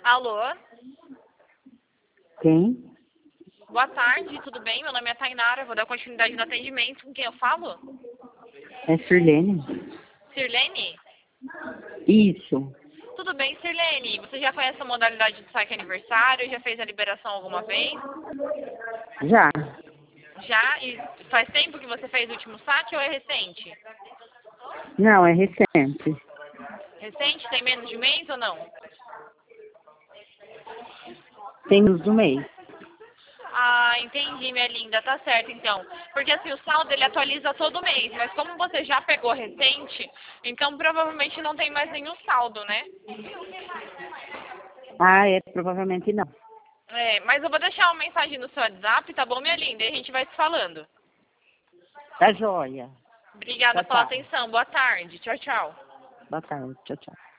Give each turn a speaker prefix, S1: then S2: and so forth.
S1: Alô?
S2: Quem?
S1: Boa tarde, tudo bem? Meu nome é Tainara, vou dar continuidade no atendimento. Com quem eu falo?
S2: É Sirlene?
S1: Sirlene?
S2: Isso.
S1: Tudo bem, Sirlene? Você já conhece a modalidade do saque aniversário? Já fez a liberação alguma vez?
S2: Já.
S1: Já? E faz tempo que você fez o último saque ou é recente?
S2: Não, é recente.
S1: Recente? Tem menos de mês ou não?
S2: Tem menos do mês.
S1: Ah, entendi, minha linda, tá certo então. Porque assim, o saldo ele atualiza todo mês, mas como você já pegou recente, então provavelmente não tem mais nenhum saldo, né?
S2: Ah, é, provavelmente não.
S1: É, mas eu vou deixar uma mensagem no seu WhatsApp, tá bom, minha linda? E a gente vai se falando.
S2: Tá joia.
S1: Obrigada
S2: Tchau,
S1: pela
S2: tchau.
S1: atenção, boa tarde, tchau, tchau.
S2: Boa tarde. Tchau, tchau.